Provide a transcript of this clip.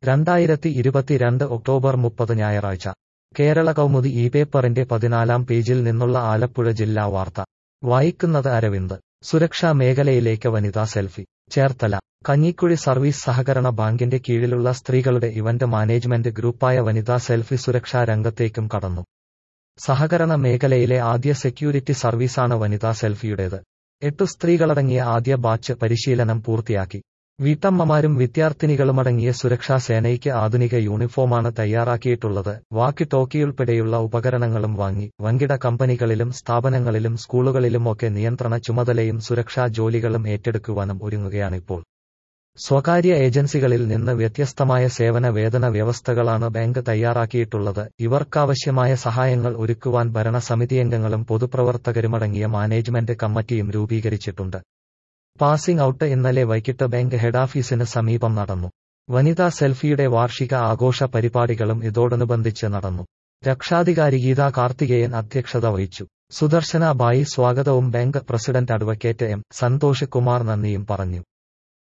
2022 October 30 ഞായറാഴ്ച കേരള കൗമുദി ഈ പേപ്പറിന്റെ 14-ാം പേജിൽ നിന്നുള്ള ആലപ്പുഴ ജില്ലാ വാർത്ത വായിക്കുന്നത് അരവിന്ദ്. സുരക്ഷാ മേഖലയിലേക്ക് വനിതാ സെൽഫി. ചേർത്തല. കഞ്ഞിക്കുഴി സർവീസ് സഹകരണ ബാങ്കിന്റെ കീഴിലുള്ള സ്ത്രീകളുടെ ഇവന്റ് മാനേജ്മെന്റ് ഗ്രൂപ്പായ വനിതാ സെൽഫി സുരക്ഷാ രംഗത്തേക്കും കടന്നു. സഹകരണ മേഖലയിലെ ആദ്യ സെക്യൂരിറ്റി സർവീസാണ് വനിതാ സെൽഫിയുടേത്. 8 സ്ത്രീകളടങ്ങിയ ആദ്യ ബാച്ച് പരിശീലനം പൂർത്തിയാക്കി. വീട്ടമ്മമാരും വിദ്യാർത്ഥിനികളുമടങ്ങിയ സുരക്ഷാ സേനയ്ക്ക് ആധുനിക യൂണിഫോമാണ് തയ്യാറാക്കിയിട്ടുള്ളത്. വാക്കി ടോക്കിയുൾപ്പെടെയുള്ള ഉപകരണങ്ങളും വാങ്ങി. വൻകിട കമ്പനികളിലും സ്ഥാപനങ്ങളിലും സ്കൂളുകളിലുമൊക്കെ നിയന്ത്രണ ചുമതലയും സുരക്ഷാ ജോലികളും ഏറ്റെടുക്കുവാനും ഒരുങ്ങുകയാണിപ്പോൾ. സ്വകാര്യ ഏജൻസികളിൽ നിന്ന് വ്യത്യസ്തമായ സേവന വേതന വ്യവസ്ഥകളാണ് ബാങ്ക് തയ്യാറാക്കിയിട്ടുള്ളത്. ഇവർക്കാവശ്യമായ സഹായങ്ങൾ ഒരുക്കുവാൻ ഭരണസമിതിയംഗങ്ങളും പൊതുപ്രവർത്തകരുമടങ്ങിയ മാനേജ്മെന്റ് കമ്മിറ്റിയും രൂപീകരിച്ചിട്ടുണ്ട്. പാസിംഗ് ഔട്ട് ഇന്നലെ വൈകിട്ട് ബാങ്ക് ഹെഡാഫീസിന് സമീപം നടന്നു. വനിതാ സെൽഫിയുടെ വാർഷിക ആഘോഷ പരിപാടികളും ഇതോടനുബന്ധിച്ച് നടന്നു. രക്ഷാധികാരി ഗീതാ കാർത്തികേയൻ അധ്യക്ഷത വഹിച്ചു. സുദർശന ബായി സ്വാഗതവും bank president advocate M. Santhosh Kumar നന്ദിയും പറഞ്ഞു.